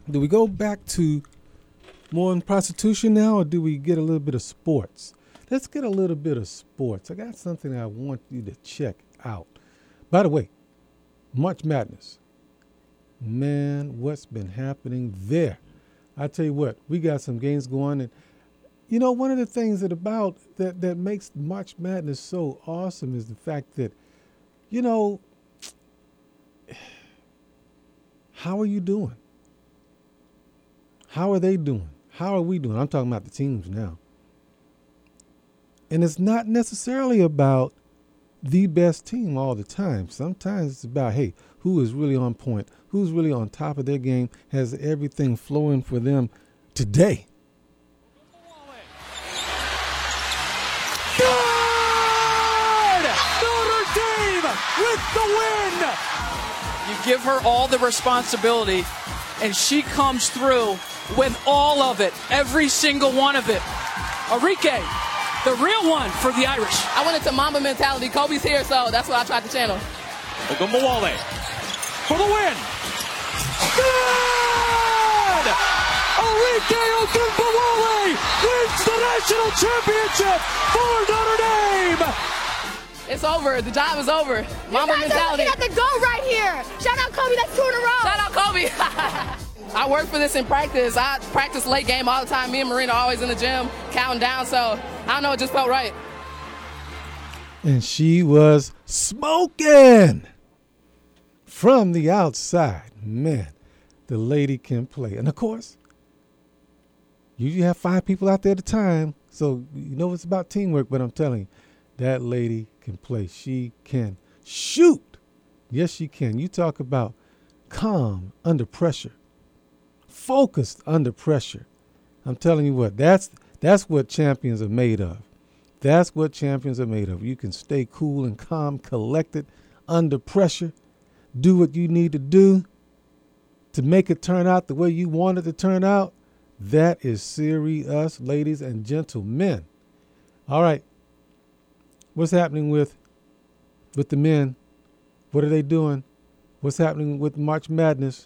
Do we go back to more in prostitution now, or do we get a little bit of sports? Let's get a little bit of sports. I got something I want you to check out. By the way, March Madness. Man, what's been happening there? I tell you what, we got some games going. And, one of the things that makes March Madness so awesome is the fact that, how are you doing? How are they doing? How are we doing? I'm talking about the teams now. And it's not necessarily about the best team all the time. Sometimes it's about, hey, who is really on point, who's really on top of their game, has everything flowing for them today. Good! Notre Dame with the win! You give her all the responsibility, and she comes through with all of it, every single one of it. Arike, the real one for the Irish. I went into Mamba mentality. Kobe's here, so that's what I tried to channel. Ogunbowale for the win. Good! Arike Ogunbowale wins the national championship for Notre Dame. It's over. The job is over. Mamba mentality. You got the goal right here. Shout out Kobe. That's 2 in a row. Shout out Kobe. I work for this in practice. I practice late game all the time. Me and Marina are always in the gym counting down. So I don't know. It just felt right. And she was smoking from the outside. Man, the lady can play. And, of course, you have 5 people out there at a time. So you know it's about teamwork. But I'm telling you, that lady can play. She can shoot. Yes, she can. You talk about calm under pressure. Focused under pressure. I'm telling you what, that's what champions are made of. That's what champions are made of. You can stay cool and calm, collected under pressure. Do what you need to do to make it turn out the way you want it to turn out. That is serious, ladies and gentlemen. All right. What's happening with the men? What are they doing? What's happening with March Madness?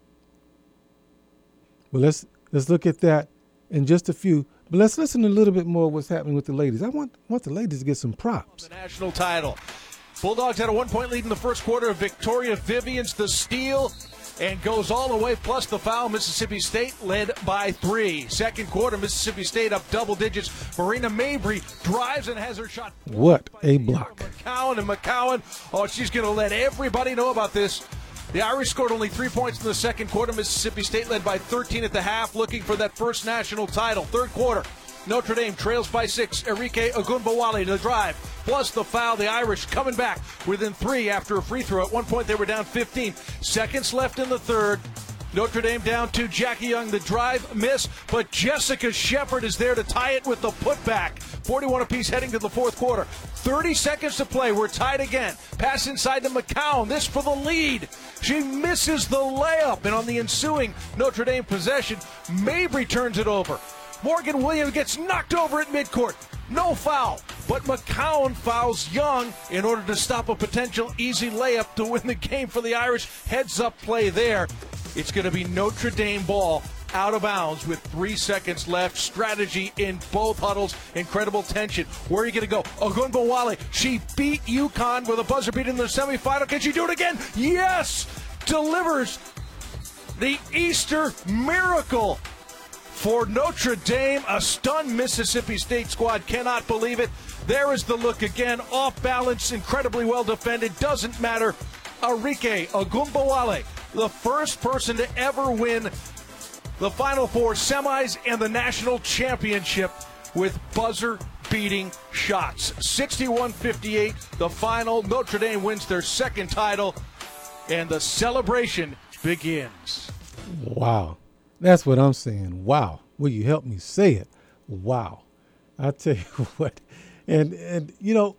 Well, let's look at that in just a few. But let's listen a little bit more of what's happening with the ladies. I want the ladies to get some props. The national title. Bulldogs had a 1-point lead in the first quarter. Victoria Vivian's the steal and goes all the way, plus the foul. Mississippi State led by 3. Second quarter, Mississippi State up double digits. Marina Mabry drives and has her shot. What a block. McCowan, she's going to let everybody know about this. The Irish scored only 3 points in the second quarter. Mississippi State led by 13 at the half, looking for that first national title. Third quarter, Notre Dame trails by 6. Arike Ogunbowale to the drive, plus the foul. The Irish coming back within 3 after a free throw. At one point, they were down 15. Seconds left in the third. Notre Dame down 2. Jackie Young, the drive, miss, but Jessica Shepard is there to tie it with the putback. 41 apiece heading to the fourth quarter. 30 seconds to play. We're tied again. Pass inside to McCown. This for the lead. She misses the layup, and on the ensuing Notre Dame possession, Mabry turns it over. Morgan Williams gets knocked over at midcourt. No foul, but McCown fouls Young in order to stop a potential easy layup to win the game for the Irish. Heads-up play there. It's going to be Notre Dame ball out of bounds with 3 seconds left. Strategy in both huddles. Incredible tension. Where are you going to go? Ogunbowale. She beat UConn with a buzzer beat in the semifinal. Can she do it again? Yes! Delivers the Easter miracle for Notre Dame. A stunned Mississippi State squad cannot believe it. There is the look again. Off balance. Incredibly well defended. Doesn't matter. Arike Ogunbowale, the first person to ever win the Final Four semis and the national championship with buzzer-beating shots. 61-58, the final. Notre Dame wins their second title, and the celebration begins. Wow. That's what I'm saying. Wow. Will you help me say it? Wow. I tell you what. And you know,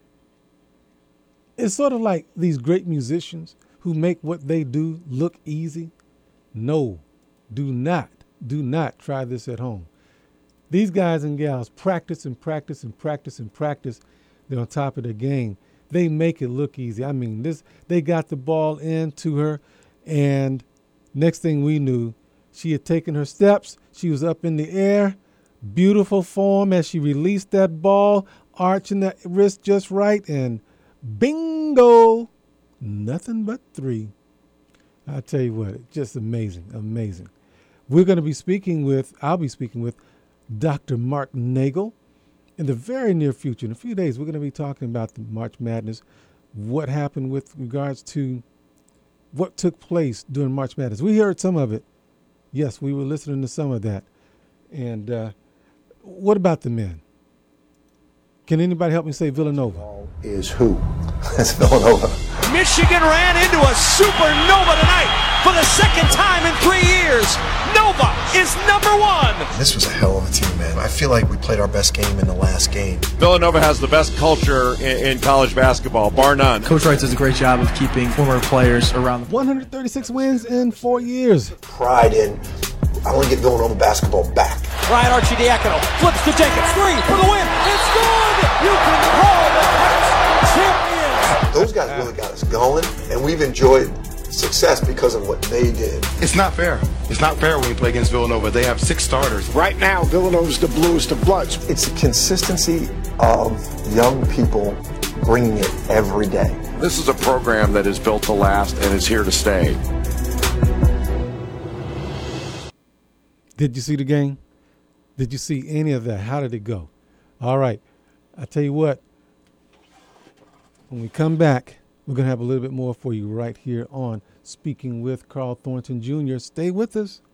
it's sort of like these great musicians who make what they do look easy. No, do not try this at home. These guys and gals practice and practice and practice and practice. They're on top of their game. They make it look easy. I mean, they got the ball into her, and next thing we knew, She had taken her steps. She was up in the air. Beautiful form as she released that ball, arching the wrist just right, and bingo, nothing but 3. I tell you what, just amazing, amazing. I'll be speaking with Dr. Mark Nagel in the very near future. In a few days, we're going to be talking about the March Madness, what happened with regards to what took place during March Madness. We heard some of it. Yes, we were listening to some of that. And what about the men? Can anybody help me say Villanova? Is who? That's Villanova. Michigan ran into a supernova tonight for the second time in 3 years. Nova is number 1. This was a hell of a team, man. I feel like we played our best game in the last game. Villanova has the best culture in college basketball, bar none. Coach Wright does a great job of keeping former players around. 136 wins in 4 years. Pride in, I want to get Villanova basketball back. Ryan Arcidiacono flips to Jenkins. 3 for the win. It's good. You can call the Cats champions. Those guys really got us going, and we've enjoyed success because of what they did. It's not fair. It's not fair when we play against Villanova. They have 6 starters. Right now, Villanova's the bluest of bloods. It's the consistency of young people bringing it every day. This is a program that is built to last and is here to stay. Did you see the game? Did you see any of that? How did it go? All right. I tell you what, when we come back, we're going to have a little bit more for you right here on Speaking with Carl Thornton Jr. Stay with us.